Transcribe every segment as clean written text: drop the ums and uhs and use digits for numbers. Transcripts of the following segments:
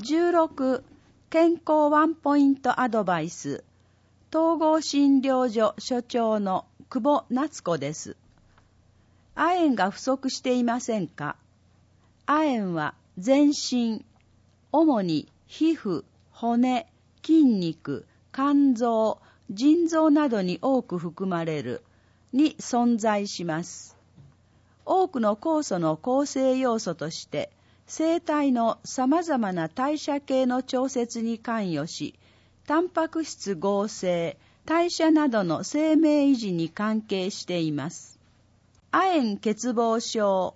16、健康ワンポイントアドバイス。統合診療所所長の久保夏子です。亜鉛が不足していませんか？亜鉛は全身、主に皮膚、骨、筋肉、肝臓、腎臓などに多く含まれるに存在します。多くの酵素の構成要素として、生体の様々な代謝系の調節に関与し、タンパク質合成、代謝などの生命維持に関係しています。亜鉛欠乏症。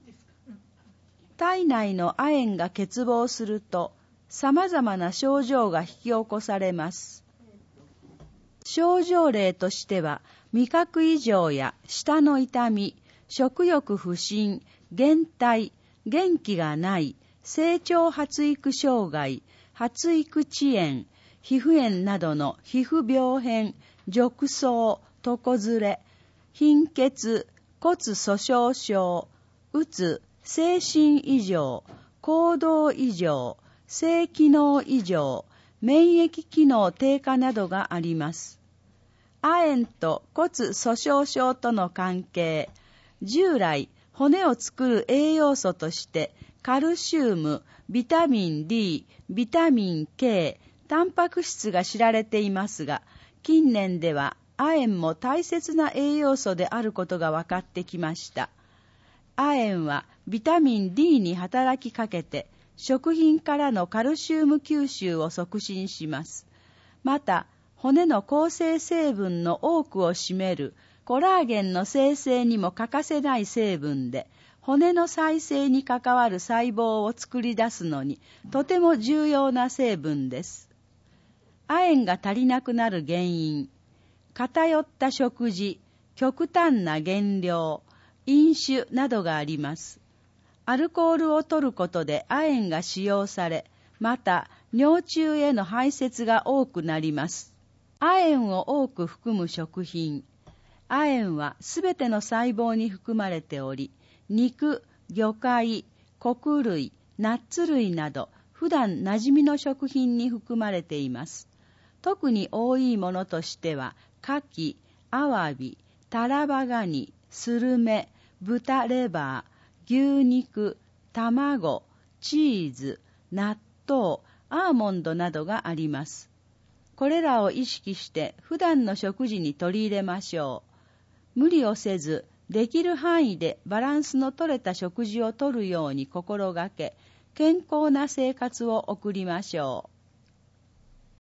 体内の亜鉛が欠乏すると、様々な症状が引き起こされます。症状例としては、味覚異常や舌の痛み、食欲不振、減退、元気がない、成長発育障害、発育遅延、皮膚炎などの皮膚病変、褥瘡、床ずれ、貧血、骨粗鬆症、うつ、精神異常、行動異常、性機能異常、免疫機能低下などがあります。亜鉛と骨粗鬆症との関係、従来、骨を作る栄養素として、カルシウム、ビタミン D、ビタミン K、タンパク質が知られていますが、近年では亜鉛も大切な栄養素であることが分かってきました。亜鉛はビタミン D に働きかけて、食品からのカルシウム吸収を促進します。また、骨の構成成分の多くを占めるコラーゲンの生成にも欠かせない成分で、骨の再生に関わる細胞を作り出すのにとても重要な成分です。亜鉛が足りなくなる原因、偏った食事、極端な減量、飲酒などがあります。アルコールを摂ることで亜鉛が使用され、また尿中への排泄が多くなります。亜鉛を多く含む食品。亜鉛はすべての細胞に含まれており、肉、魚介、穀類、ナッツ類など普段馴染みの食品に含まれています。特に多いものとしては、牡蠣、アワビ、タラバガニ、スルメ、豚レバー、牛肉、卵、チーズ、納豆、アーモンドなどがあります。これらを意識して普段の食事に取り入れましょう。無理をせず、できる範囲でバランスの取れた食事をとるように心がけ、健康な生活を送りましょう。